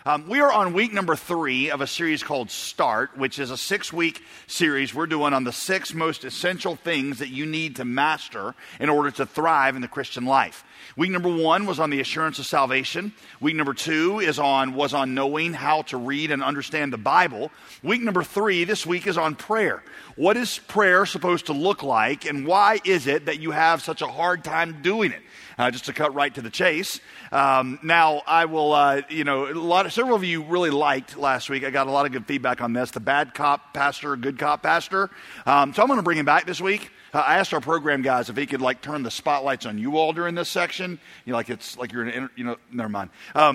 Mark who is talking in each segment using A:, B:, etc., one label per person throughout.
A: We are on week number 3 of a series called Start, which is a 6-week series we're doing on the 6 most essential things that you need to master in order to thrive in the Christian life. Week number 1 was on the assurance of salvation. Week number 2 was on knowing how to read and understand the Bible. Week number 3 this week is on prayer. What is prayer supposed to look like, and why is it that you have such a hard time doing it? Just to cut right to the chase. Now, I will, several of you really liked last week. I got a lot of good feedback on this. The bad cop pastor, good cop pastor. So I'm going to bring him back this week. I asked our program guys if he could turn the spotlights on you all during this section. It's like you're in, never mind.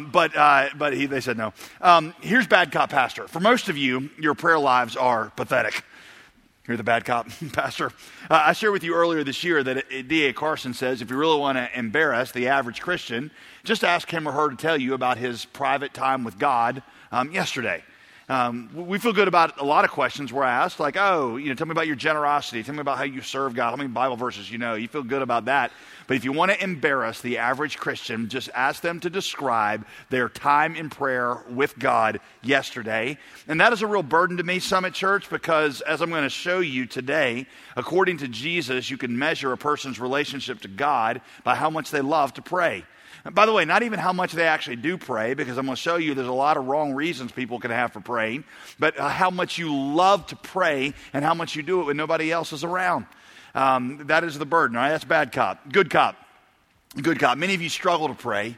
A: They said no. Here's bad cop pastor. For most of you, your prayer lives are pathetic. You're the bad cop, pastor. I shared with you earlier this year that D.A. Carson says if you really want to embarrass the average Christian, just ask him or her to tell you about his private time with God yesterday. We feel good about a lot of questions we're asked, like, tell me about your generosity. Tell me about how you serve God. How many Bible verses you know. You feel good about that. But if you want to embarrass the average Christian, just ask them to describe their time in prayer with God yesterday. And that is a real burden to me, Summit Church, because as I'm going to show you today, according to Jesus, you can measure a person's relationship to God by how much they love to pray. And by the way, not even how much they actually do pray, because I'm going to show you there's a lot of wrong reasons people can have for praying, but how much you love to pray and how much you do it when nobody else is around. That is the burden. All right, that's bad cop. Good cop. Good cop. Many of you struggle to pray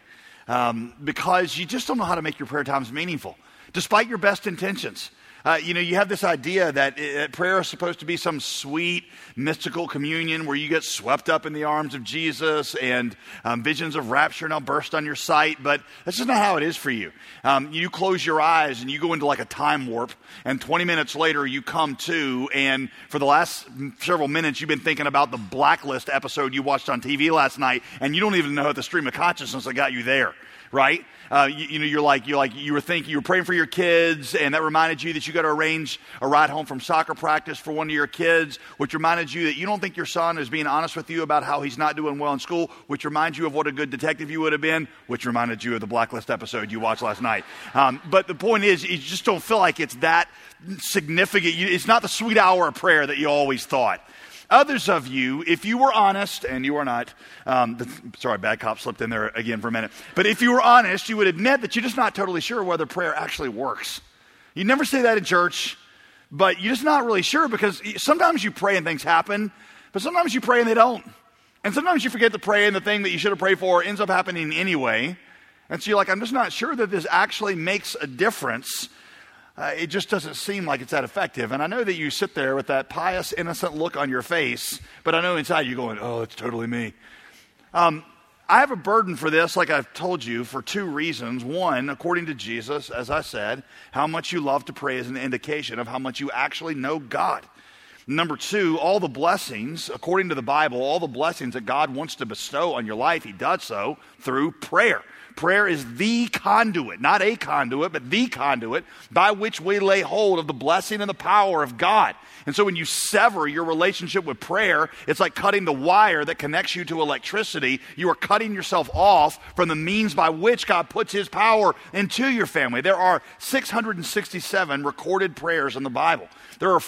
A: because you just don't know how to make your prayer times meaningful, despite your best intentions. You have this idea that prayer is supposed to be some sweet, mystical communion where you get swept up in the arms of Jesus and visions of rapture now burst on your sight, but that's just not how it is for you. You close your eyes and you go into like a time warp, and 20 minutes later you come to, and for the last several minutes you've been thinking about the Blacklist episode you watched on TV last night, and you don't even know the stream of consciousness that got you there, right? You were praying for your kids, and that reminded you that you got to arrange a ride home from soccer practice for one of your kids, which reminded you that you don't think your son is being honest with you about how he's not doing well in school, which reminds you of what a good detective you would have been, which reminded you of the Blacklist episode you watched last night. But the point is, you just don't feel like it's that significant. It's not the sweet hour of prayer that you always thought. Others of you, if you were honest, and you are not, sorry, bad cop slipped in there again for a minute, but if you were honest, you would admit that you're just not totally sure whether prayer actually works. You never say that in church, but you're just not really sure, because sometimes you pray and things happen, but sometimes you pray and they don't. And sometimes you forget to pray and the thing that you should have prayed for ends up happening anyway. And so you're like, I'm just not sure that this actually makes a difference. It just doesn't seem like it's that effective. And I know that you sit there with that pious, innocent look on your face, but I know inside you're going, oh, it's totally me. I have a burden for this, like I've told you, for 2 reasons. One, according to Jesus, as I said, how much you love to pray is an indication of how much you actually know God. Number 2, all the blessings, according to the Bible, all the blessings that God wants to bestow on your life, He does so through prayer. Prayer is the conduit, not a conduit, but the conduit by which we lay hold of the blessing and the power of God. And so when you sever your relationship with prayer, it's like cutting the wire that connects you to electricity. You are cutting yourself off from the means by which God puts His power into your family. There are 667 recorded prayers in the Bible. There are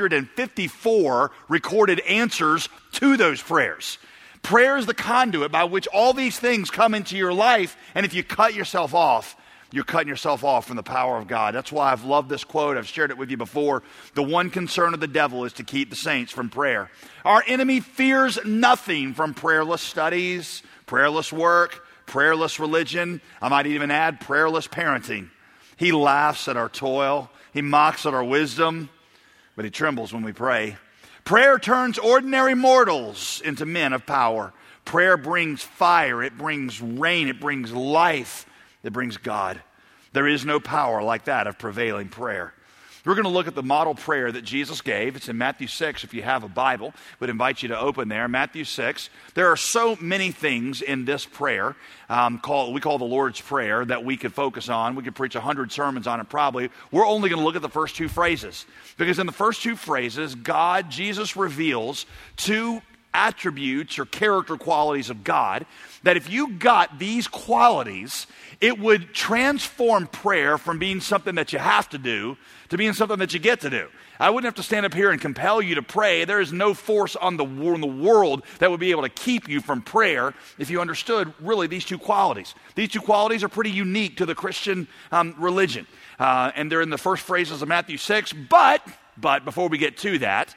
A: 454 recorded answers to those prayers. Prayer is the conduit by which all these things come into your life, and if you cut yourself off, you're cutting yourself off from the power of God. That's why I've loved this quote. I've shared it with you before. The one concern of the devil is to keep the saints from prayer. Our enemy fears nothing from prayerless studies, prayerless work, prayerless religion. I might even add prayerless parenting. He laughs at our toil. He mocks at our wisdom, but he trembles when we pray. Prayer turns ordinary mortals into men of power. Prayer brings fire, it brings rain, it brings life, it brings God. There is no power like that of prevailing prayer. We're going to look at the model prayer that Jesus gave. It's in Matthew 6 if you have a Bible. I would invite you to open there. Matthew 6. There are so many things in this prayer we call the Lord's Prayer that we could focus on. We could preach 100 sermons on it probably. We're only going to look at the first 2 phrases. Because in the first 2 phrases, Jesus reveals 2 attributes or character qualities of God, that if you got these qualities, it would transform prayer from being something that you have to do to being something that you get to do. I wouldn't have to stand up here and compel you to pray. There is no force in the world that would be able to keep you from prayer if you understood really these two qualities. These two qualities are pretty unique to the Christian religion. And they're in the first phrases of Matthew 6. But before we get to that,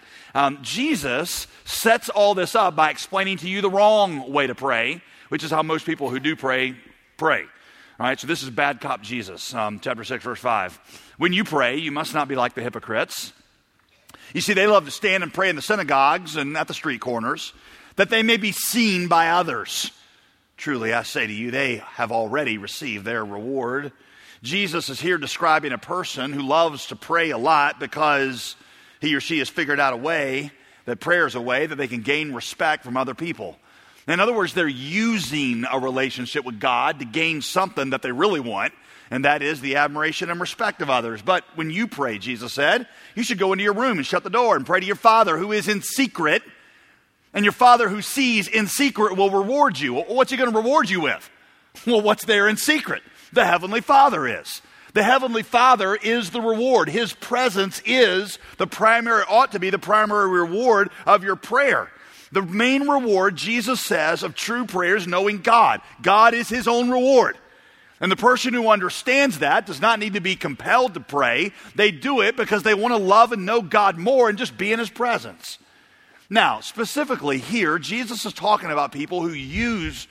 A: Jesus sets all this up by explaining to you the wrong way to pray, which is how most people who do pray. All right, so this is bad cop Jesus, chapter 6, verse 5. When you pray, you must not be like the hypocrites. You see, they love to stand and pray in the synagogues and at the street corners, that they may be seen by others. Truly, I say to you, they have already received their reward. Jesus is here describing a person who loves to pray a lot because he or she has figured out a way, that prayer is a way that they can gain respect from other people. In other words, they're using a relationship with God to gain something that they really want, and that is the admiration and respect of others. But when you pray, Jesus said, you should go into your room and shut the door and pray to your Father who is in secret, and your Father who sees in secret will reward you. Well, what's he going to reward you with? Well, what's there in secret? The Heavenly Father is. The Heavenly Father is the reward. His presence is ought to be the primary reward of your prayer. The main reward, Jesus says, of true prayer is knowing God. God is his own reward. And the person who understands that does not need to be compelled to pray. They do it because they want to love and know God more and just be in his presence. Now, specifically here, Jesus is talking about people who use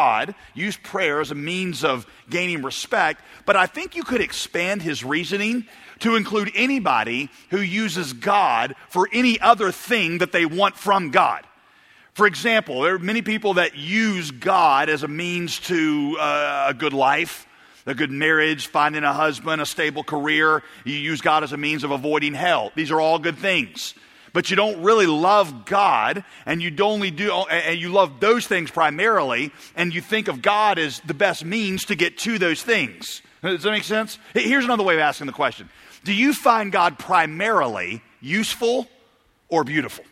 A: prayer as a means of gaining respect. But I think you could expand his reasoning to include anybody who uses God for any other thing that they want from God. For example, there are many people that use God as a means to a good life, a good marriage, finding a husband, a stable career. You use God as a means of avoiding hell. These are all good things. But you don't really love God, and you love those things primarily, and you think of God as the best means to get to those things. Does that make sense? Here's another way of asking the question. Do you find God primarily useful or beautiful?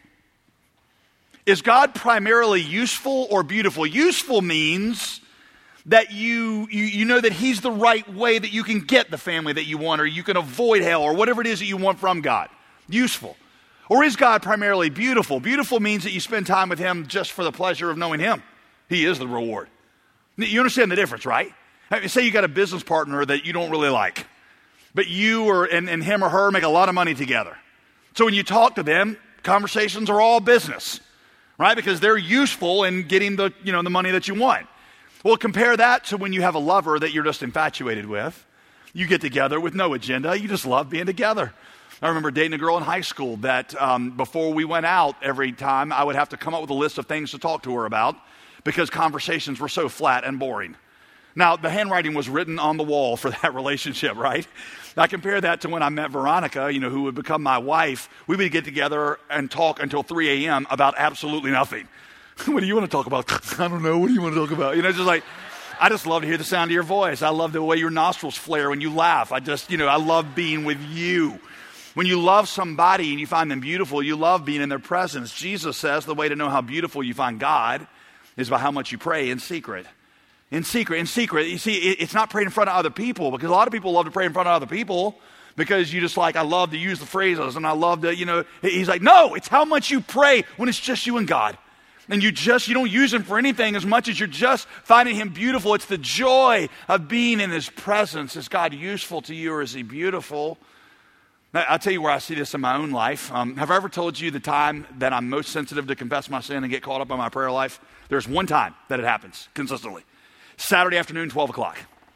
A: Is God primarily useful or beautiful? Useful means that you know that he's the right way that you can get the family that you want, or you can avoid hell, or whatever it is that you want from God. Useful. Or is God primarily beautiful? Beautiful means that you spend time with him just for the pleasure of knowing him. He is the reward. You understand the difference, right? Say you got a business partner that you don't really like, but you and him or her make a lot of money together. So when you talk to them, conversations are all business, right? Because they're useful in getting the money that you want. Well, compare that to when you have a lover that you're just infatuated with. You get together with no agenda. You just love being together. I remember dating a girl in high school that before we went out every time, I would have to come up with a list of things to talk to her about because conversations were so flat and boring. Now, the handwriting was written on the wall for that relationship, right? I compare that to when I met Veronica, who would become my wife. We would get together and talk until 3 a.m. about absolutely nothing. What do you want to talk about? I don't know. What do you want to talk about? Just like, I just love to hear the sound of your voice. I love the way your nostrils flare when you laugh. I love being with you. When you love somebody and you find them beautiful, you love being in their presence. Jesus says the way to know how beautiful you find God is by how much you pray in secret. In secret. You see, it's not praying in front of other people, because a lot of people love to pray in front of other people because you just I love to use the phrases and I love to, he's like, no, it's how much you pray when it's just you and God. And you don't use him for anything as much as you're just finding him beautiful. It's the joy of being in his presence. Is God useful to you, or is he beautiful? I'll tell you where I see this in my own life. Have I ever told you the time that I'm most sensitive to confess my sin and get caught up in my prayer life? There's one time that it happens consistently. Saturday afternoon, 12 o'clock.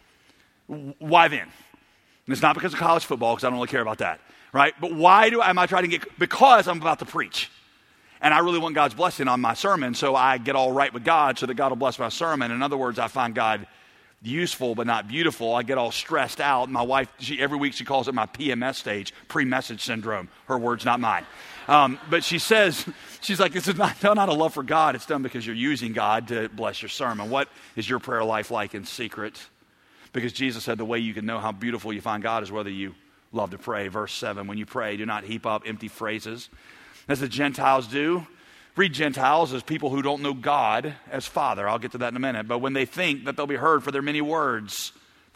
A: Why then? And it's not because of college football, because I don't really care about that, right? But why am I trying to because I'm about to preach. And I really want God's blessing on my sermon, so I get all right with God so that God will bless my sermon. In other words, I find God useful but not beautiful. I get all stressed out. My wife, every week she calls it my PMS stage, pre-message syndrome. Her words, not mine. But she's like, this is not done out of love for God. It's done because you're using God to bless your sermon. What is your prayer life like in secret? Because Jesus said the way you can know how beautiful you find God is whether you love to pray. Verse 7, when you pray, do not heap up empty phrases as the Gentiles do, Read Gentiles as people who don't know God as Father. I'll get to that in a minute. But when they think that they'll be heard for their many words,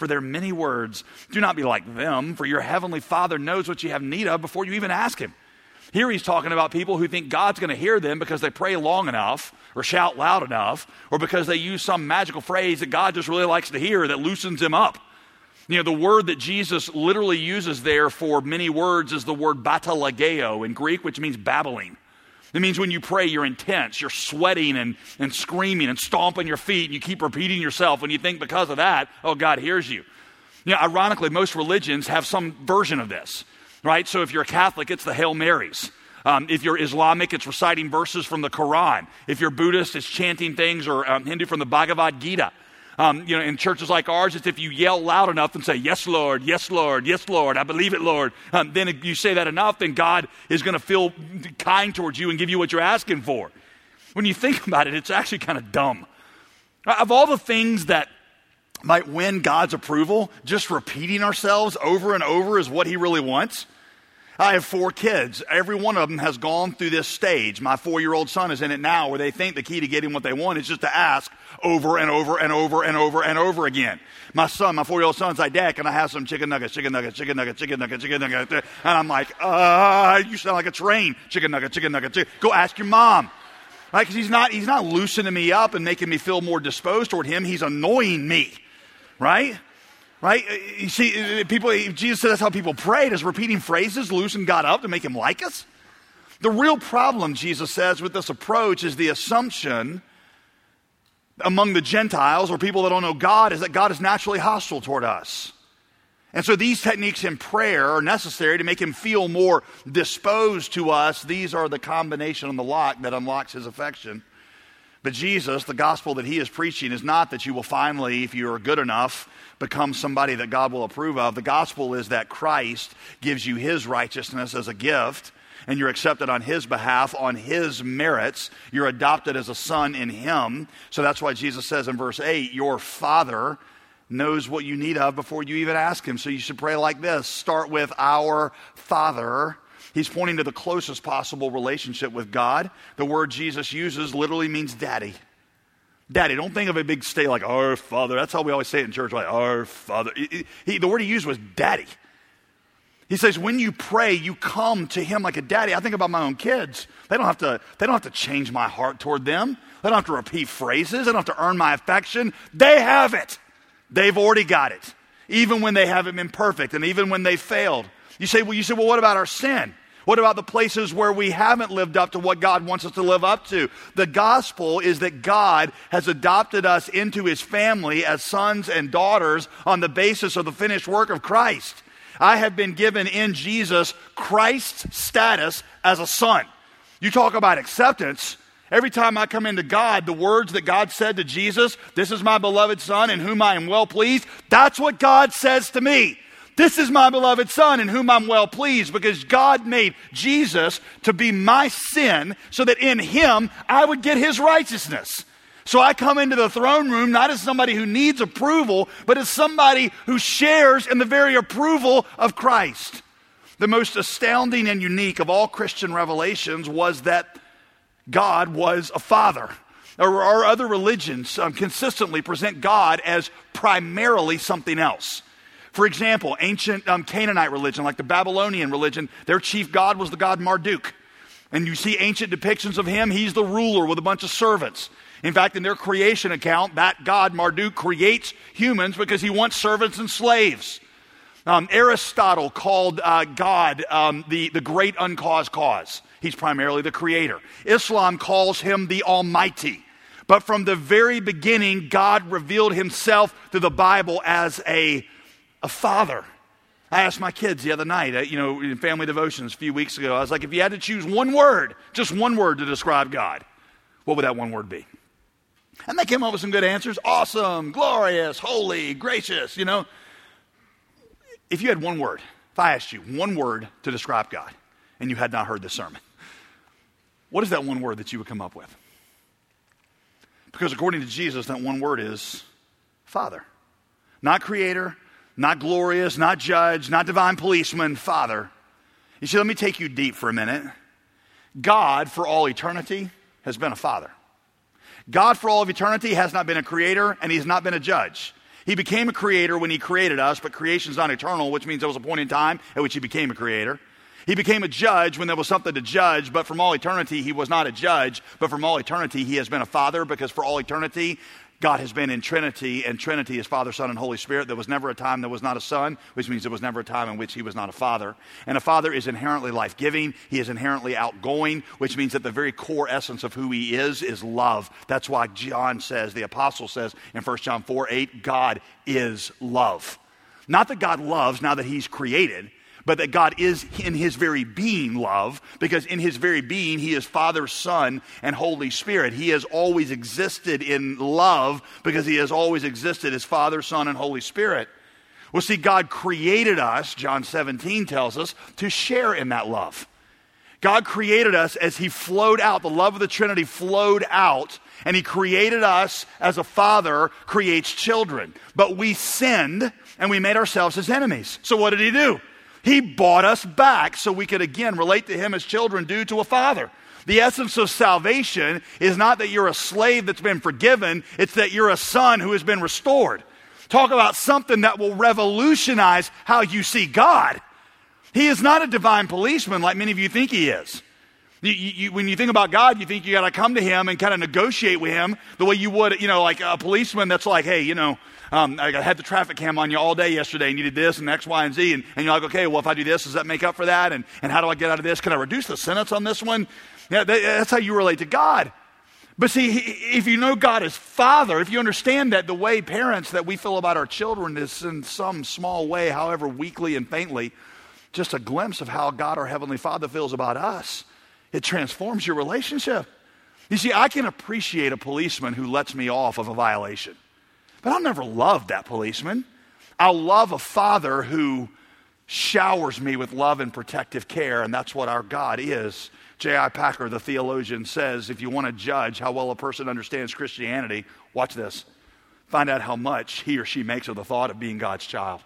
A: do not be like them, for your heavenly Father knows what you have need of before you even ask him. Here he's talking about people who think God's going to hear them because they pray long enough or shout loud enough or because they use some magical phrase that God just really likes to hear that loosens him up. You know, the word that Jesus literally uses there for many words is the word batalageo in Greek, which means babbling. It means when you pray, you're intense, you're sweating and screaming and stomping your feet, and you keep repeating yourself, and you think because of that, oh, God hears you. You know, ironically, most religions have some version of this, right? So if you're a Catholic, it's the Hail Marys. If you're Islamic, it's reciting verses from the Quran. If you're Buddhist, it's chanting things, or Hindu from the Bhagavad Gita. In churches like ours, it's if you yell loud enough and say, yes, Lord, yes, Lord, yes, Lord, I believe it, Lord. Then if you say that enough, then God is going to feel kind towards you and give you what you're asking for. When you think about it, it's actually kind of dumb. Of all the things that might win God's approval, just repeating ourselves over and over is what he really wants. I have 4 kids. Every one of them has gone through this stage. My 4-year-old son is in it now where they think the key to getting what they want is just to ask over and over and over and over and over again. My 4-year-old son's like, Dad, can I have some chicken nuggets, chicken nuggets, chicken nuggets, chicken nuggets, chicken nuggets? And I'm like, you sound like a train. Chicken nugget, chicken nugget, chicken. Go ask your mom. Right? Because he's not loosening me up and making me feel more disposed toward him. He's annoying me. Right? Right? You see, Jesus said that's how people pray. Does repeating phrases loosen God up to make him like us? The real problem, Jesus says, with this approach is the assumption among the Gentiles or people that don't know God is that God is naturally hostile toward us. And so these techniques in prayer are necessary to make him feel more disposed to us. These are the combination on the lock that unlocks his affection. But Jesus, the gospel that he is preaching is not that you will finally, if you are good enough, become somebody that God will approve of. The gospel is that Christ gives you his righteousness as a gift, and you're accepted on his behalf, on his merits. You're adopted as a son in him. So that's why Jesus says in verse 8, your Father knows what you need of before you even ask him. So you should pray like this. Start with our Father. He's pointing to the closest possible relationship with God. The word Jesus uses literally means daddy. Daddy. Don't think of a big state like our Father. That's how we always say it in church, like our Father. The word he used was daddy. He says when you pray, you come to him like a daddy. I think about my own kids. They don't have to change my heart toward them. They don't have to repeat phrases. They don't have to earn my affection. They have it. They've already got it. Even when they haven't been perfect and even when they failed. You say, well, what about our sin? What about the places where we haven't lived up to what God wants us to live up to? The gospel is that God has adopted us into his family as sons and daughters on the basis of the finished work of Christ. I have been given in Jesus Christ's status as a son. You talk about acceptance. Every time I come into God, the words that God said to Jesus, this is my beloved son in whom I am well pleased, that's what God says to me. This is my beloved son in whom I'm well pleased, because God made Jesus to be my sin so that in him I would get his righteousness. So I come into the throne room not as somebody who needs approval, but as somebody who shares in the very approval of Christ. The most astounding and unique of all Christian revelations was that God was a father. Or other religions consistently present God as primarily something else. For example, ancient Canaanite religion, like the Babylonian religion, their chief god was the god Marduk. And you see ancient depictions of him. He's the ruler with a bunch of servants. In fact, in their creation account, that god Marduk creates humans because he wants servants and slaves. Aristotle called God the great uncaused cause. He's primarily the creator. Islam calls him the Almighty. But from the very beginning, God revealed himself through the Bible as a father. I asked my kids the other night, in family devotions a few weeks ago, I was like, if you had to choose one word, just one word to describe God, what would that one word be? And they came up with some good answers. Awesome, glorious, holy, gracious, If you had one word, if I asked you one word to describe God, and you had not heard this sermon, what is that one word that you would come up with? Because according to Jesus, that one word is Father. Not creator, not glorious, not judge, not divine policeman, Father. You see, let me take you deep for a minute. God, for all eternity, has been a father. God for all of eternity has not been a creator, and he's not been a judge. He became a creator when he created us, but creation's not eternal, which means there was a point in time at which he became a creator. He became a judge when there was something to judge, but from all eternity, he was not a judge. But from all eternity, he has been a father, because for all eternity, God has been in Trinity, and Trinity is Father, Son, and Holy Spirit. There was never a time there was not a son, which means there was never a time in which he was not a father. And a father is inherently life-giving. He is inherently outgoing, which means that the very core essence of who he is love. That's why John says, the apostle says in 1 John 4:8, God is love. Not that God loves now that he's created, but that God is in his very being love, because in his very being, he is Father, Son, and Holy Spirit. He has always existed in love because he has always existed as Father, Son, and Holy Spirit. Well, see, God created us, John 17 tells us, to share in that love. God created us as he flowed out. The love of the Trinity flowed out, and he created us as a father creates children. But we sinned, and we made ourselves his enemies. So what did he do? He bought us back so we could again relate to him as children do to a father. The essence of salvation is not that you're a slave that's been forgiven, it's that you're a son who has been restored. Talk about something that will revolutionize how you see God. He is not a divine policeman like many of you think he is. When you think about God, you think you got to come to him and kind of negotiate with him the way you would, like a policeman that's like, hey, I had the traffic cam on you all day yesterday, and you did this and X, Y, and Z, and you're like, okay, well, if I do this, does that make up for that? And how do I get out of this? Can I reduce the sentence on this one? Yeah, that's how you relate to God. But see, if you know God as Father, if you understand that the way parents that we feel about our children is in some small way, however weakly and faintly, just a glimpse of how God, our Heavenly Father, feels about us, it transforms your relationship. You see, I can appreciate a policeman who lets me off of a violation. But I'll never love that policeman. I'll love a father who showers me with love and protective care, and that's what our God is. J.I. Packer, the theologian, says, if you want to judge how well a person understands Christianity, watch this. Find out how much he or she makes of the thought of being God's child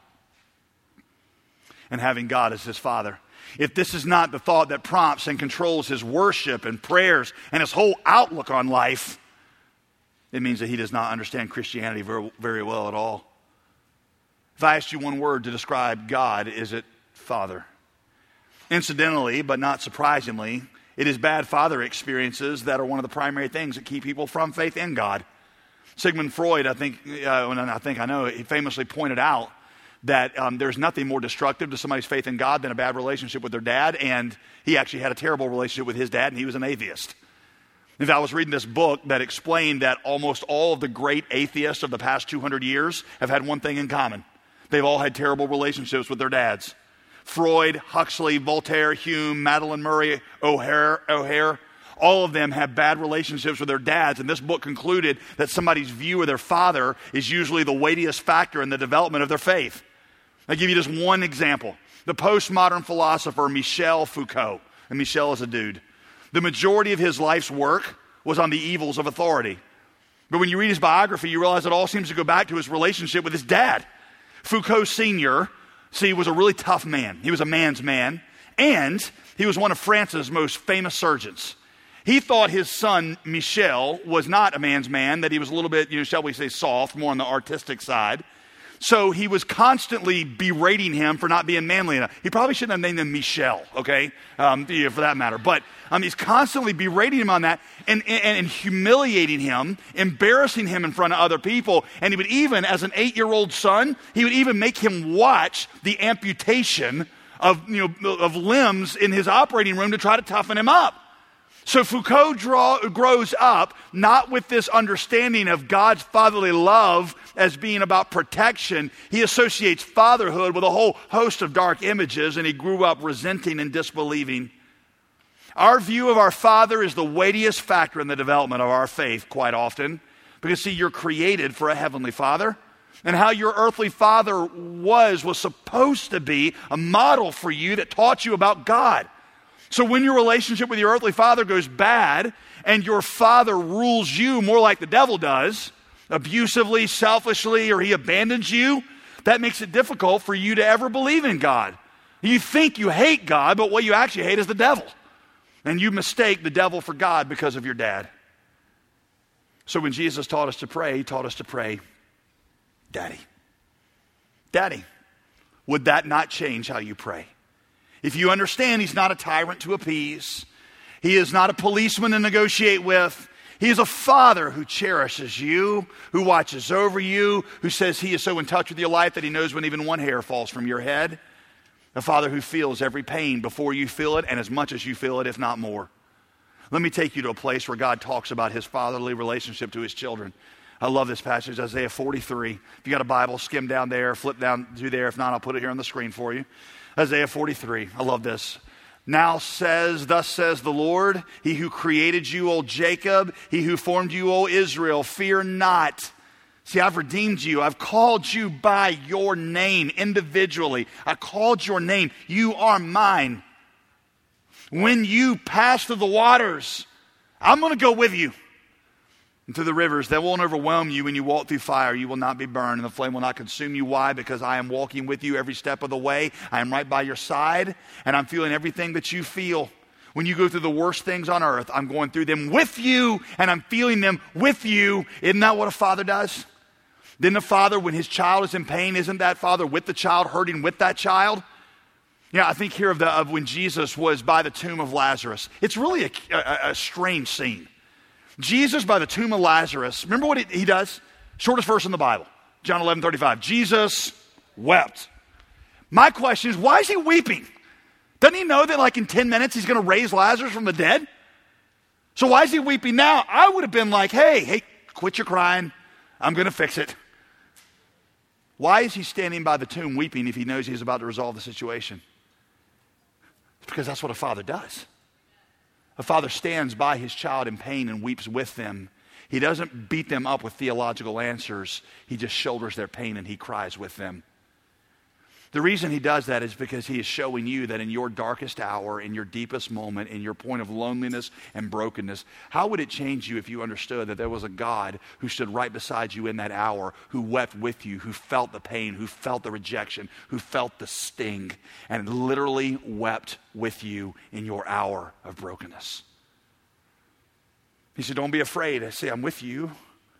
A: and having God as his father. If this is not the thought that prompts and controls his worship and prayers and his whole outlook on life, it means that he does not understand Christianity very, very well at all. If I asked you one word to describe God, is it Father? Incidentally, but not surprisingly, it is bad father experiences that are one of the primary things that keep people from faith in God. Sigmund Freud, he famously pointed out that there's nothing more destructive to somebody's faith in God than a bad relationship with their dad, and he actually had a terrible relationship with his dad, and he was an atheist. In fact, I was reading this book that explained that almost all of the great atheists of the past 200 years have had one thing in common. They've all had terrible relationships with their dads. Freud, Huxley, Voltaire, Hume, Madeleine Murray, O'Hare, all of them have bad relationships with their dads, and this book concluded that somebody's view of their father is usually the weightiest factor in the development of their faith. I'll give you just one example. The postmodern philosopher Michel Foucault, and Michel is a dude. The majority of his life's work was on the evils of authority. But when you read his biography, you realize it all seems to go back to his relationship with his dad. Foucault Sr., was a really tough man. He was a man's man, and he was one of France's most famous surgeons. He thought his son, Michel, was not a man's man, that he was a little bit, shall we say, soft, more on the artistic side. So he was constantly berating him for not being manly enough. He probably shouldn't have named him Michel, okay, for that matter. But he's constantly berating him on that and humiliating him, embarrassing him in front of other people. And he would even, as an 8-year-old son, he would even make him watch the amputation of limbs in his operating room to try to toughen him up. So Foucault grows up not with this understanding of God's fatherly love as being about protection. He associates fatherhood with a whole host of dark images, and he grew up resenting and disbelieving. Our view of our Father is the weightiest factor in the development of our faith quite often, because see, you're created for a heavenly Father, and how your earthly father was supposed to be a model for you that taught you about God. So when your relationship with your earthly father goes bad and your father rules you more like the devil does, abusively, selfishly, or he abandons you, that makes it difficult for you to ever believe in God. You think you hate God, but what you actually hate is the devil. And you mistake the devil for God because of your dad. So when Jesus taught us to pray, he taught us to pray, Daddy. Daddy. Would that not change how you pray? If you understand he's not a tyrant to appease, he is not a policeman to negotiate with, he is a father who cherishes you, who watches over you, who says he is so in touch with your life that he knows when even one hair falls from your head. A father who feels every pain before you feel it and as much as you feel it, if not more. Let me take you to a place where God talks about his fatherly relationship to his children. I love this passage, Isaiah 43. If you got a Bible, skim down there, flip down to there. If not, I'll put it here on the screen for you. Isaiah 43. I love this. Thus says the Lord, he who created you, O Jacob, he who formed you, O Israel, fear not. See, I've redeemed you. I've called you by your name individually. I called your name. You are mine. When you pass through the waters, I'm going to go with you. And through the rivers, they won't overwhelm you. When you walk through fire, you will not be burned, and the flame will not consume you. Why? Because I am walking with you every step of the way. I am right by your side, and I'm feeling everything that you feel. When you go through the worst things on earth, I'm going through them with you, and I'm feeling them with you. Isn't that what a father does? Then the father, when his child is in pain, isn't that father with the child, hurting with that child? Yeah, I think here of when Jesus was by the tomb of Lazarus. It's really a strange scene. Jesus by the tomb of Lazarus, remember what he does? Shortest verse in the Bible, John 11:35. Jesus wept. My question is, why is he weeping? Doesn't he know that like in 10 minutes he's going to raise Lazarus from the dead? So why is he weeping now? I would have been like, hey, quit your crying. I'm going to fix it. Why is he standing by the tomb weeping if he knows he's about to resolve the situation? It's because that's what a father does. A father stands by his child in pain and weeps with them. He doesn't beat them up with theological answers. He just shoulders their pain and he cries with them. The reason he does that is because he is showing you that in your darkest hour, in your deepest moment, in your point of loneliness and brokenness, how would it change you if you understood that there was a God who stood right beside you in that hour, who wept with you, who felt the pain, who felt the rejection, who felt the sting, and literally wept with you in your hour of brokenness. He said, don't be afraid. I say, I'm with you.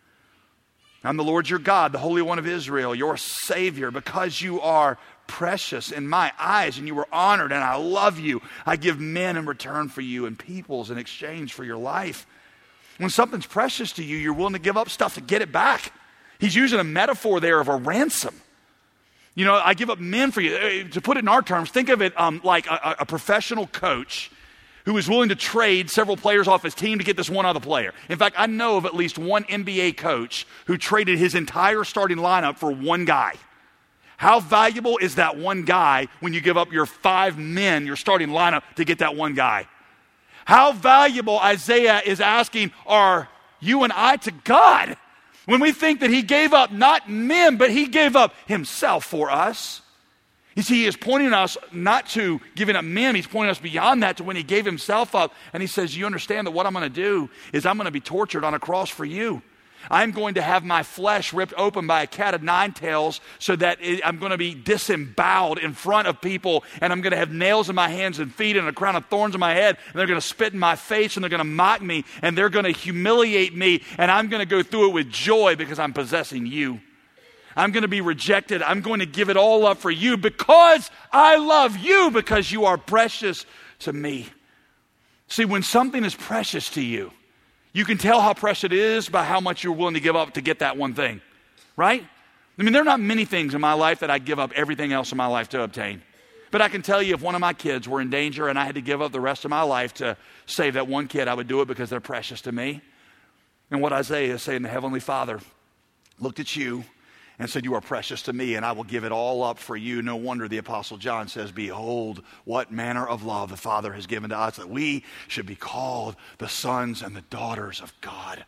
A: I'm the Lord your God, the Holy One of Israel, your Savior. Because you are precious in my eyes and you were honored and I love you, I give men in return for you and peoples in exchange for your life. When something's precious to you, you're willing to give up stuff to get it back. He's using a metaphor there of a ransom. You know, I give up men for you. To put it in our terms, think of it like a professional coach who is willing to trade several players off his team to get this one other player. In fact, I know of at least one NBA coach who traded his entire starting lineup for one guy. How valuable is that one guy when you give up your 5 men, your starting lineup, to get that one guy? How valuable, Isaiah is asking, are you and I to God when we think that he gave up not men, but he gave up himself for us? You see, he is pointing us not to giving up men. He's pointing us beyond that to when he gave himself up. And he says, you understand that what I'm going to do is I'm going to be tortured on a cross for you. I'm going to have my flesh ripped open by a cat of 9 tails so that I'm going to be disemboweled in front of people. And I'm going to have nails in my hands and feet and a crown of thorns on my head. And they're going to spit in my face and they're going to mock me. And they're going to humiliate me. And I'm going to go through it with joy because I'm possessing you. I'm going to be rejected. I'm going to give it all up for you because I love you, because you are precious to me. See, when something is precious to you, you can tell how precious it is by how much you're willing to give up to get that one thing, right? I mean, there are not many things in my life that I give up everything else in my life to obtain. But I can tell you if one of my kids were in danger and I had to give up the rest of my life to save that one kid, I would do it because they're precious to me. And what Isaiah is saying, the Heavenly Father looked at you and said, you are precious to me, and I will give it all up for you. No wonder the Apostle John says, behold, what manner of love the Father has given to us, that we should be called the sons and the daughters of God.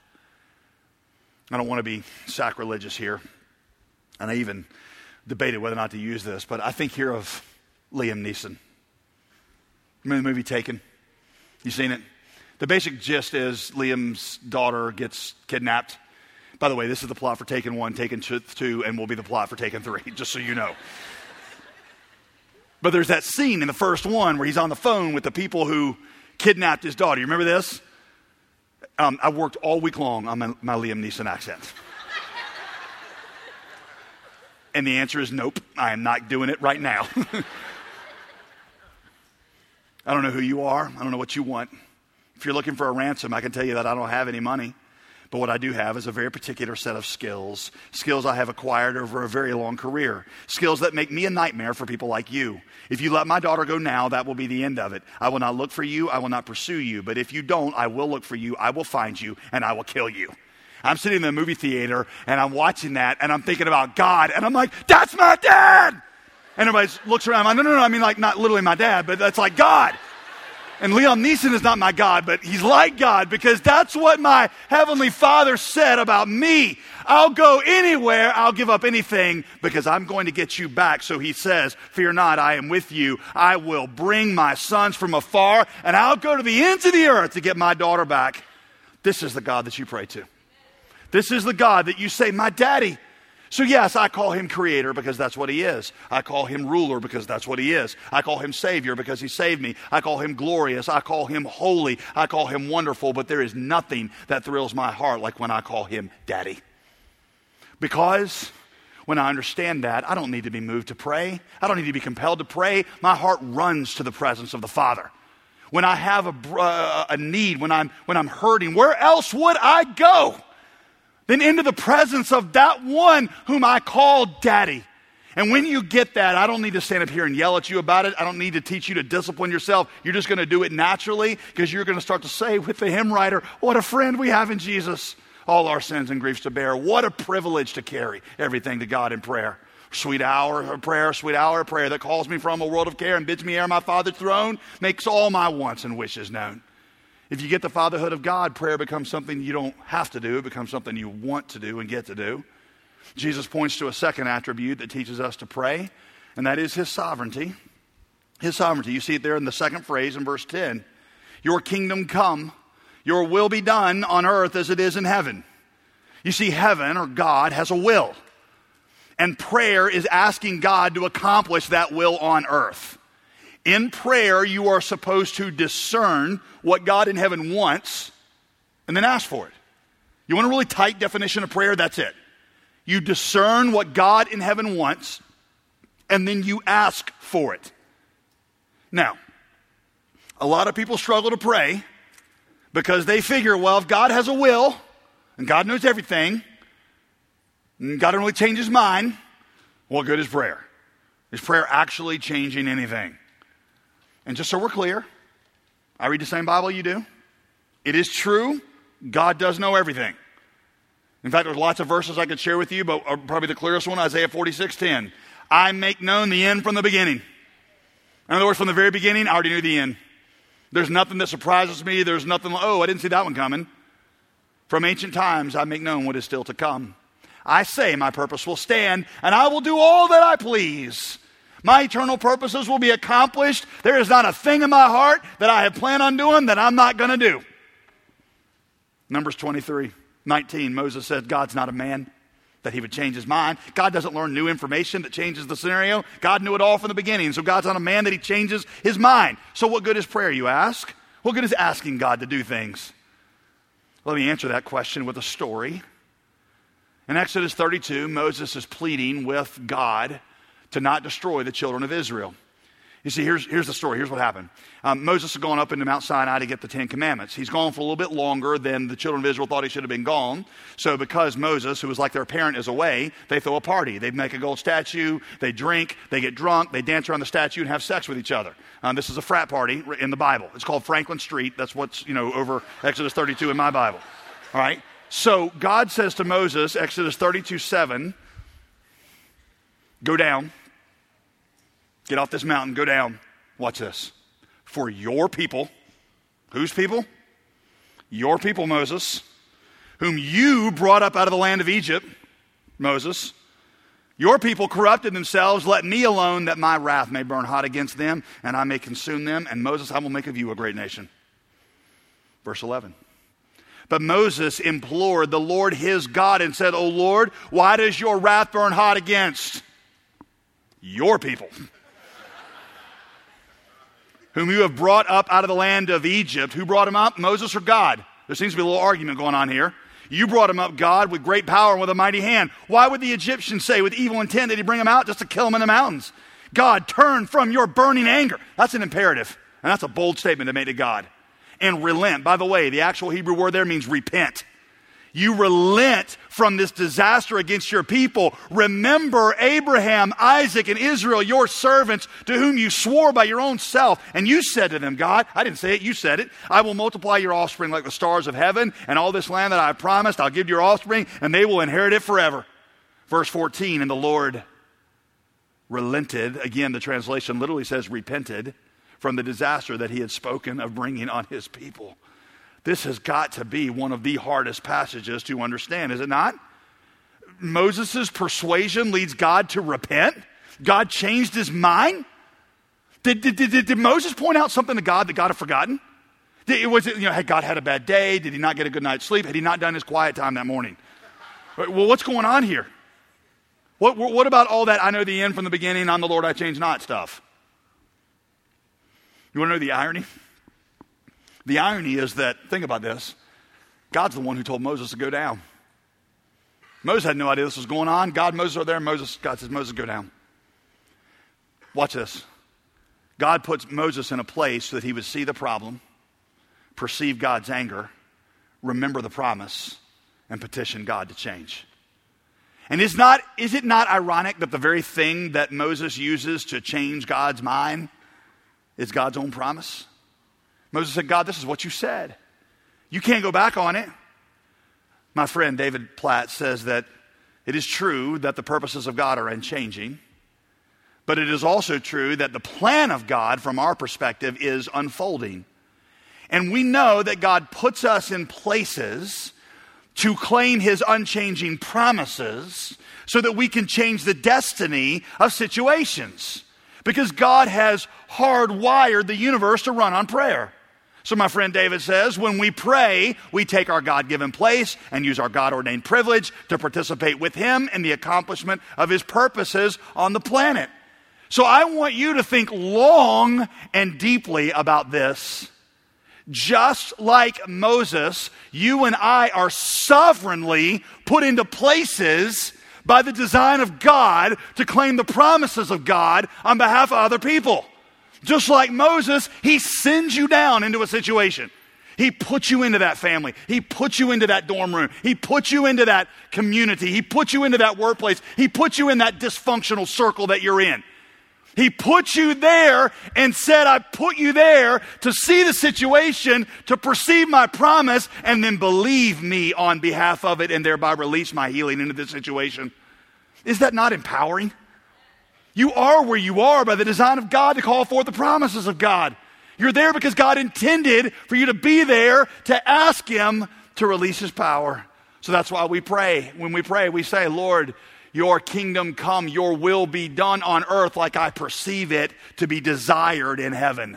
A: I don't want to be sacrilegious here, and I even debated whether or not to use this, but I think here of Liam Neeson. Remember the movie Taken? You seen it? The basic gist is Liam's daughter gets kidnapped. By the way, this is the plot for Taken 1, Taken 2, and will be the plot for Taken 3, just so you know. But there's that scene in the first one where he's on the phone with the people who kidnapped his daughter. You remember this? I worked all week long on my Liam Neeson accent. And the answer is nope, I am not doing it right now. I don't know who you are. I don't know what you want. If you're looking for a ransom, I can tell you that I don't have any money. But what I do have is a very particular set of skills. Skills I have acquired over a very long career. Skills that make me a nightmare for people like you. If you let my daughter go now, that will be the end of it. I will not look for you. I will not pursue you. But if you don't, I will look for you. I will find you, and I will kill you. I'm sitting in the movie theater, and I'm watching that, and I'm thinking about God, and I'm like, that's my dad! And everybody looks around, I'm like, no, I mean like not literally my dad, but that's like God. And Liam Neeson is not my God, but he's like God because that's what my Heavenly Father said about me. I'll go anywhere, I'll give up anything because I'm going to get you back. So he says, fear not, I am with you. I will bring my sons from afar, and I'll go to the ends of the earth to get my daughter back. This is the God that you pray to. This is the God that you say, my daddy. So yes, I call him creator because that's what he is. I call him ruler because that's what he is. I call him savior because he saved me. I call him glorious. I call him holy. I call him wonderful. But there is nothing that thrills my heart like when I call him daddy. Because when I understand that, I don't need to be moved to pray. I don't need to be compelled to pray. My heart runs to the presence of the Father. When I have a need, when I'm hurting, where else would I go than into the presence of that one whom I call daddy? And when you get that, I don't need to stand up here and yell at you about it. I don't need to teach you to discipline yourself. You're just going to do it naturally because you're going to start to say with the hymn writer, what a friend we have in Jesus. All our sins and griefs to bear. What a privilege to carry everything to God in prayer. Sweet hour of prayer that calls me from a world of care and bids me ere my Father's throne, makes all my wants and wishes known. If you get the fatherhood of God, prayer becomes something you don't have to do. It becomes something you want to do and get to do. Jesus points to a second attribute that teaches us to pray, and that is his sovereignty. His sovereignty. You see it there in the second phrase in verse 10. Your kingdom come, your will be done on earth as it is in heaven. You see, heaven or God has a will. And prayer is asking God to accomplish that will on earth. In prayer, you are supposed to discern what God in heaven wants and then ask for it. You want a really tight definition of prayer? That's it. You discern what God in heaven wants and then you ask for it. Now, a lot of people struggle to pray because they figure, well, if God has a will and God knows everything and God don't really change his mind, what good is prayer? Is prayer actually changing anything? And just so we're clear, I read the same Bible you do. It is true, God does know everything. In fact, there's lots of verses I could share with you, but probably the clearest one, Isaiah 46:10. I make known the end from the beginning. In other words, from the very beginning, I already knew the end. There's nothing that surprises me. There's nothing, I didn't see that one coming. From ancient times, I make known what is still to come. I say my purpose will stand, and I will do all that I please. My eternal purposes will be accomplished. There is not a thing in my heart that I have planned on doing that I'm not going to do. Numbers 23:19, Moses said, God's not a man that he would change his mind. God doesn't learn new information that changes the scenario. God knew it all from the beginning. So God's not a man that he changes his mind. So what good is prayer, you ask? What good is asking God to do things? Let me answer that question with a story. In Exodus 32, Moses is pleading with God to not destroy the children of Israel. You see, here's the story. Here's what happened. Moses is going up into Mount Sinai to get the Ten Commandments. He's gone for a little bit longer than the children of Israel thought he should have been gone. So because Moses, who was like their parent, is away, they throw a party. They make a gold statue. They drink. They get drunk. They dance around the statue and have sex with each other. This is a frat party in the Bible. It's called Franklin Street. That's what's, over Exodus 32 in my Bible. All right? So God says to Moses, Exodus 32:7, go down. Get off this mountain, go down. Watch this. For your people, whose people? Your people, Moses, whom you brought up out of the land of Egypt, Moses. Your people corrupted themselves. Let me alone that my wrath may burn hot against them and I may consume them. And Moses, I will make of you a great nation. Verse 11. But Moses implored the Lord his God and said, O Lord, why does your wrath burn hot against your people? whom you have brought up out of the land of Egypt. Who brought him up, Moses or God? There seems to be a little argument going on here. You brought him up, God, with great power and with a mighty hand. Why would the Egyptians say with evil intent did he bring him out? Just to kill him in the mountains. God, turn from your burning anger. That's an imperative. And that's a bold statement to make to God. And relent. By the way, the actual Hebrew word there means repent. You relent from this disaster against your people. Remember Abraham, Isaac, and Israel, your servants, to whom you swore by your own self. And you said to them, God, I didn't say it, you said it. I will multiply your offspring like the stars of heaven, and all this land that I promised, I'll give your offspring, and they will inherit it forever. Verse 14, and the Lord relented. Again, the translation literally says repented from the disaster that he had spoken of bringing on his people. This has got to be one of the hardest passages to understand, is it not? Moses' persuasion leads God to repent. God changed his mind. Did Moses point out something to God that God had forgotten? Had God had a bad day? Did he not get a good night's sleep? Had he not done his quiet time that morning? Well, what's going on here? What about all that I know the end from the beginning, I'm the Lord, I change not stuff? You want to know the irony? The irony is that, think about this, God's the one who told Moses to go down. Moses had no idea this was going on. God, Moses are there, God says, Moses, go down. Watch this. God puts Moses in a place so that he would see the problem, perceive God's anger, remember the promise, and petition God to change. And is it not ironic that the very thing that Moses uses to change God's mind is God's own promise? Moses said, God, this is what you said. You can't go back on it. My friend David Platt says that it is true that the purposes of God are unchanging, but it is also true that the plan of God from our perspective is unfolding. And we know that God puts us in places to claim his unchanging promises so that we can change the destiny of situations. Because God has hardwired the universe to run on prayer. So my friend David says, when we pray, we take our God-given place and use our God-ordained privilege to participate with him in the accomplishment of his purposes on the planet. So I want you to think long and deeply about this. Just like Moses, you and I are sovereignly put into places by the design of God to claim the promises of God on behalf of other people. Just like Moses, he sends you down into a situation. He puts you into that family. He puts you into that dorm room. He puts you into that community. He puts you into that workplace. He puts you in that dysfunctional circle that you're in. He put you there and said, I put you there to see the situation, to perceive my promise, and then believe me on behalf of it and thereby release my healing into the situation. Is that not empowering? You are where you are by the design of God to call forth the promises of God. You're there because God intended for you to be there to ask him to release his power. So that's why we pray. When we pray, we say, Lord, your kingdom come, your will be done on earth like I perceive it to be desired in heaven.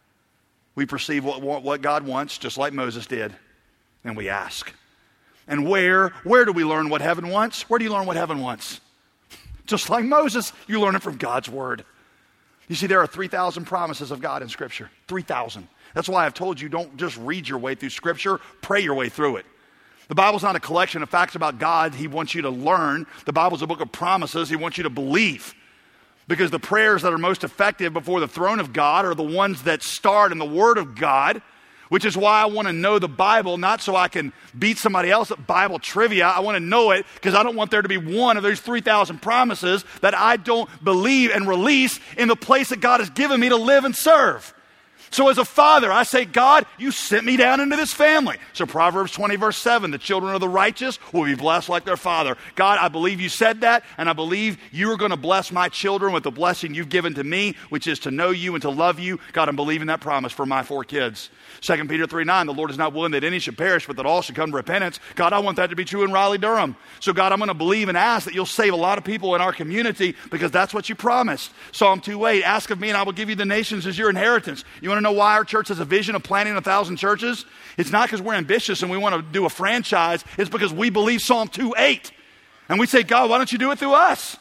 A: We perceive what God wants, just like Moses did, and we ask. And where do we learn what heaven wants? Where do you learn what heaven wants? Just like Moses, you learn it from God's word. You see, there are 3,000 promises of God in Scripture. 3,000. That's why I've told you, don't just read your way through Scripture, pray your way through it. The Bible's not a collection of facts about God he wants you to learn. The Bible's a book of promises he wants you to believe. Because the prayers that are most effective before the throne of God are the ones that start in the Word of God, which is why I want to know the Bible, not so I can beat somebody else at Bible trivia. I want to know it because I don't want there to be one of those 3,000 promises that I don't believe and release in the place that God has given me to live and serve. So as a father, I say, God, you sent me down into this family. So Proverbs 20 verse 7, the children of the righteous will be blessed like their father. God, I believe you said that, and I believe you are going to bless my children with the blessing you've given to me, which is to know you and to love you. God, I'm believing that promise for my 4 kids. 2 Peter 3:9, the Lord is not willing that any should perish, but that all should come to repentance. God, I want that to be true in Raleigh-Durham. So God, I'm going to believe and ask that you'll save a lot of people in our community because that's what you promised. Psalm 2:8, ask of me and I will give you the nations as your inheritance. You want to know why our church has a vision of planting 1,000 churches? It's not because we're ambitious and we want to do a franchise. It's because we believe Psalm 2:8. And we say, God, why don't you do it through us?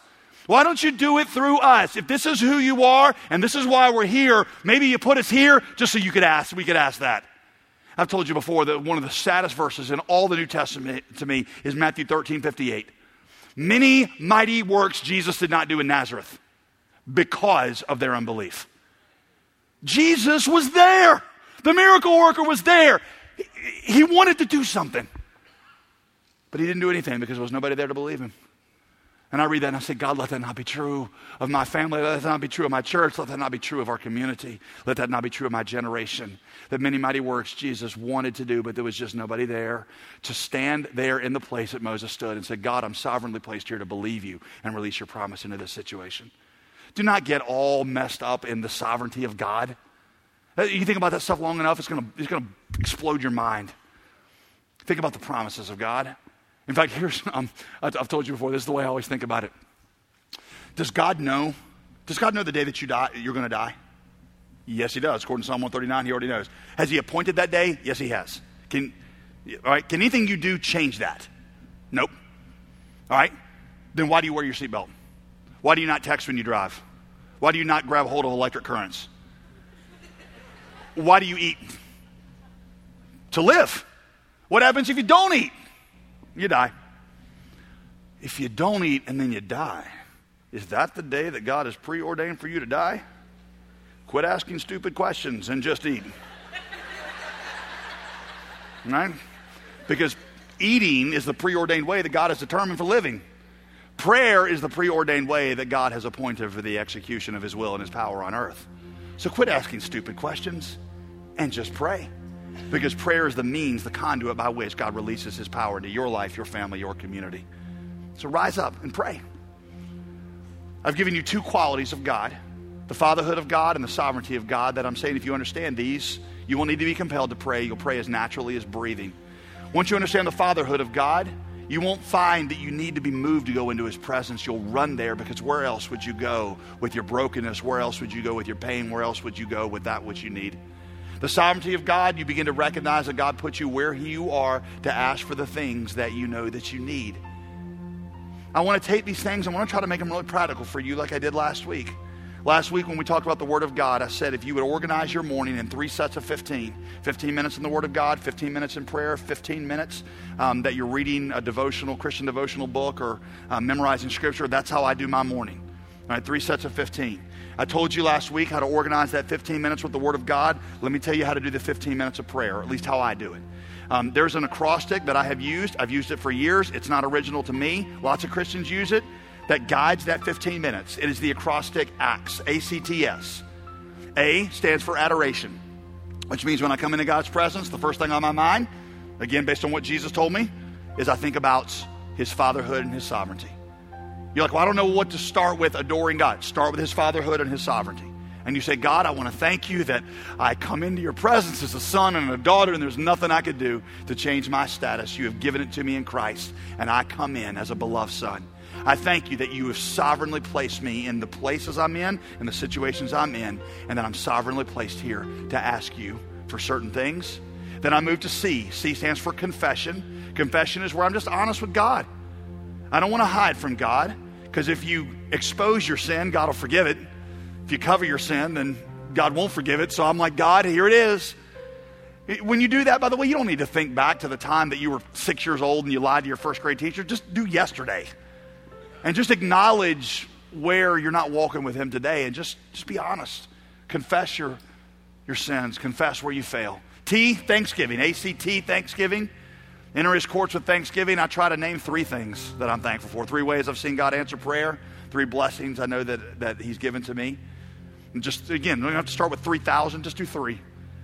A: Why don't you do it through us? If this is who you are and this is why we're here, maybe you put us here just so we could ask that. I've told you before that one of the saddest verses in all the New Testament to me is Matthew 13:58. Many mighty works Jesus did not do in Nazareth because of their unbelief. Jesus was there. The miracle worker was there. He wanted to do something. But he didn't do anything because there was nobody there to believe him. And I read that and I say, God, let that not be true of my family. Let that not be true of my church. Let that not be true of our community. Let that not be true of my generation. That many mighty works Jesus wanted to do, but there was just nobody there to stand there in the place that Moses stood and say, God, I'm sovereignly placed here to believe you and release your promise into this situation. Do not get all messed up in the sovereignty of God. You think about that stuff long enough, it's going to explode your mind. Think about the promises of God. In fact, I've told you before, this is the way I always think about it. Does God know the day that you're going to die? Yes, he does. According to Psalm 139, he already knows. Has he appointed that day? Yes, he has. Can anything you do change that? Nope. All right? Then why do you wear your seatbelt? Why do you not text when you drive? Why do you not grab hold of electric currents? Why do you eat? To live. What happens if you don't eat? You die. If you don't eat and then you die, is that the day that God has preordained for you to die? Quit asking stupid questions and just eat. Right? Because eating is the preordained way that God has determined for living. Prayer is the preordained way that God has appointed for the execution of his will and his power on earth. So quit asking stupid questions and just pray. Because prayer is the means, the conduit by which God releases his power into your life, your family, your community. So rise up and pray. I've given you two qualities of God, the fatherhood of God and the sovereignty of God, that I'm saying if you understand these, you won't need to be compelled to pray. You'll pray as naturally as breathing. Once you understand the fatherhood of God, you won't find that you need to be moved to go into his presence. You'll run there, because where else would you go with your brokenness? Where else would you go with your pain? Where else would you go with that which you need? The sovereignty of God, you begin to recognize that God put you where you are to ask for the things that you know that you need. I want to take these things, I want to try to make them really practical for you like I did last week. Last week when we talked about the Word of God, I said if you would organize your morning in 3 sets of 15 minutes in the Word of God, 15 minutes in prayer, 15 minutes that you're reading a devotional, Christian devotional book, or memorizing Scripture, that's how I do my morning. All right, 3 sets of 15. I told you last week how to organize that 15 minutes with the Word of God. Let me tell you how to do the 15 minutes of prayer, or at least how I do it. There's an acrostic that I have used. I've used it for years. It's not original to me. Lots of Christians use it. That guides that 15 minutes. It is the acrostic ACTS, A-C-T-S. A stands for adoration, which means when I come into God's presence, the first thing on my mind, again, based on what Jesus told me, is I think about his fatherhood and his sovereignty. You're like, well, I don't know what to start with adoring God. Start with his fatherhood and his sovereignty. And you say, God, I want to thank you that I come into your presence as a son and a daughter, and there's nothing I could do to change my status. You have given it to me in Christ, and I come in as a beloved son. I thank you that you have sovereignly placed me in the places I'm in and the situations I'm in, and that I'm sovereignly placed here to ask you for certain things. Then I move to C. C stands for confession. Confession is where I'm just honest with God. I don't want to hide from God, because if you expose your sin, God will forgive it. If you cover your sin, then God won't forgive it. So I'm like, God, here it is. When you do that, by the way, you don't need to think back to the time that you were 6 years old and you lied to your first grade teacher. Just do yesterday. And just acknowledge where you're not walking with him today, and just be honest. Confess your sins. Confess where you fail. T, thanksgiving. A-C-T, thanksgiving. Enter his courts with thanksgiving. I try to name 3 things that I'm thankful for. 3 ways I've seen God answer prayer. 3 blessings I know that he's given to me. And just, again, we don't have to start with 3,000. Just do 3.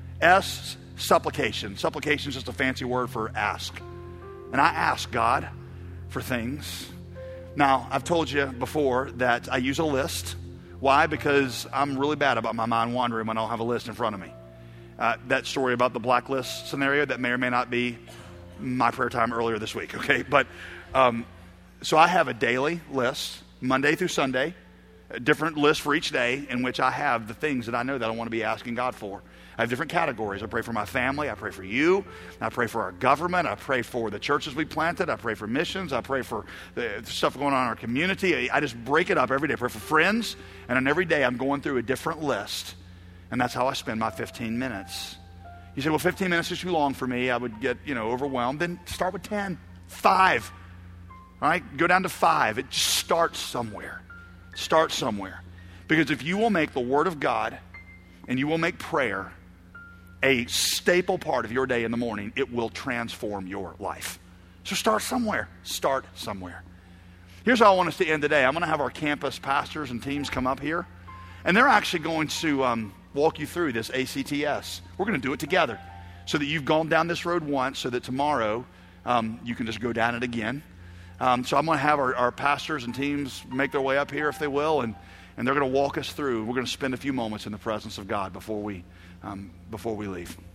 A: S, supplication. Supplication is just a fancy word for ask. And I ask God for things. Now, I've told you before that I use a list. Why? Because I'm really bad about my mind wandering when I don't have a list in front of me. That story about the blacklist scenario, that may or may not be my prayer time earlier this week, okay? But, so I have a daily list, Monday through Sunday, a different list for each day in which I have the things that I know that I want to be asking God for. I have different categories. I pray for my family. I pray for you. I pray for our government. I pray for the churches we planted. I pray for missions. I pray for the stuff going on in our community. I just break it up every day. I pray for friends. And then every day I'm going through a different list. And that's how I spend my 15 minutes. You say, well, 15 minutes is too long for me. I would get, overwhelmed. Then start with 10, 5. All right? Go down to 5. It just starts somewhere. Start somewhere. Because if you will make the Word of God and you will make prayer a staple part of your day in the morning, it will transform your life. So start somewhere. Start somewhere. Here's how I want us to end today. I'm going to have our campus pastors and teams come up here, and they're actually going to walk you through this ACTS. We're going to do it together so that you've gone down this road once, so that tomorrow you can just go down it again. So I'm going to have our pastors and teams make their way up here, if they will, and they're going to walk us through. We're going to spend a few moments in the presence of God before we leave.